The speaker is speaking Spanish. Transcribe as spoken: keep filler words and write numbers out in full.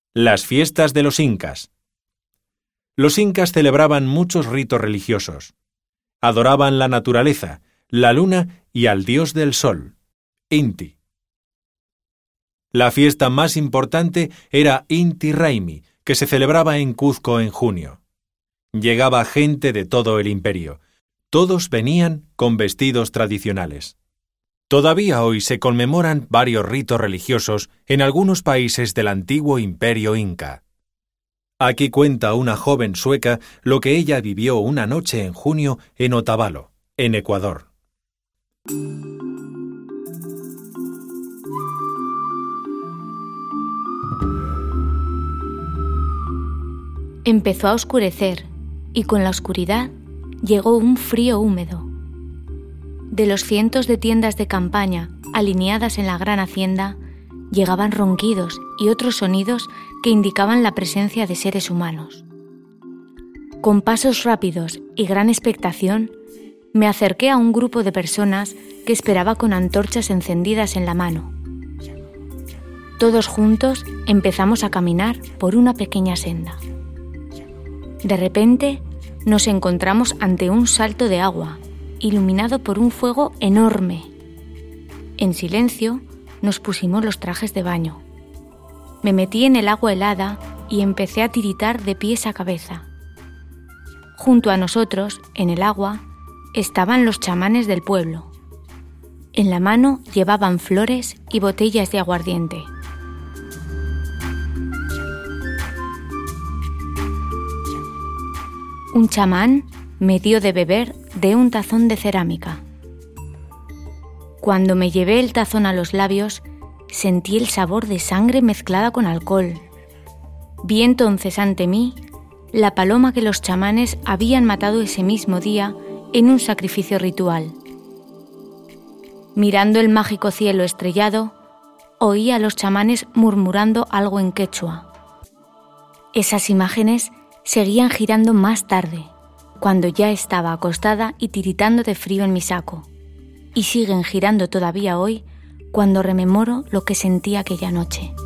Las fiestas de los incas. Los incas celebraban muchos ritos religiosos. Adoraban la naturaleza, la luna y al dios del sol, Inti. La fiesta más importante era Inti Raymi, que se celebraba en Cuzco en junio. Llegaba gente de todo el imperio. Todos venían con vestidos tradicionales. Todavía hoy se conmemoran varios ritos religiosos en algunos países del antiguo imperio inca. Aquí cuenta una joven sueca lo que ella vivió una noche en junio en Otavalo, en Ecuador. Empezó a oscurecer y con la oscuridad llegó un frío húmedo. De los cientos de tiendas de campaña alineadas en la gran hacienda, llegaban ronquidos y otros sonidos que indicaban la presencia de seres humanos. Con pasos rápidos y gran expectación, me acerqué a un grupo de personas que esperaba con antorchas encendidas en la mano. Todos juntos empezamos a caminar por una pequeña senda. De repente, nos encontramos ante un salto de agua, iluminado por un fuego enorme. En silencio, nos pusimos los trajes de baño. Me metí en el agua helada y empecé a tiritar de pies a cabeza. Junto a nosotros, en el agua, estaban los chamanes del pueblo. En la mano llevaban flores y botellas de aguardiente. Un chamán me dio de beber de un tazón de cerámica. Cuando me llevé el tazón a los labios, sentí el sabor de sangre mezclada con alcohol. Vi entonces ante mí la paloma que los chamanes habían matado ese mismo día en un sacrificio ritual. Mirando el mágico cielo estrellado, oí a los chamanes murmurando algo en quechua. Esas imágenes seguían girando más tarde, cuando ya estaba acostada y tiritando de frío en mi saco, y siguen girando todavía hoy cuando rememoro lo que sentí aquella noche.